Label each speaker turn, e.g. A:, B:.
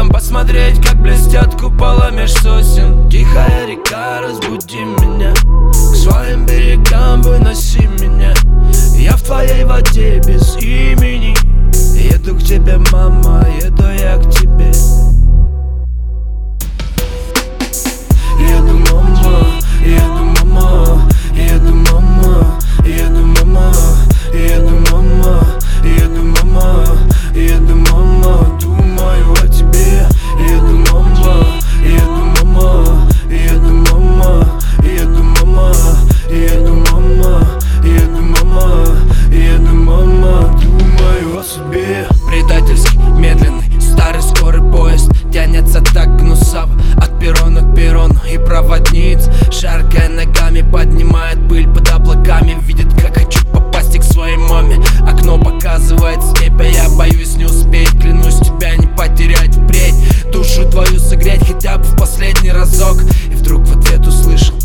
A: окном, посмотреть, как блестят купола меж сосен. Тихая река, разбуди меня, к своим берегам выноси меня. Я в твоей воде без имени. Еду к тебе, мама, еду я к тебе. Еду, мама, еду, мама, еду, мама, еду, мама, еду, мама, еду, мама, еду, мама, думаю о тебе. Еду, мама, еду, мама, еду, мама, еду, мама, еду, мама, еду, мама, еду, мама, думаю о себе. Предательский, медленный, старый скорый поезд тянется так гнусаво от перрона к перрону. И проводниц, шаркая ногами, поднимает пыль под облаками. Видит, как хочу попасть к своей маме. Окно показывает степь, а я боюсь не успеть. Клянусь тебя не потерять впредь, душу твою согреть хотя бы в последний разок. И вдруг в ответ услышал: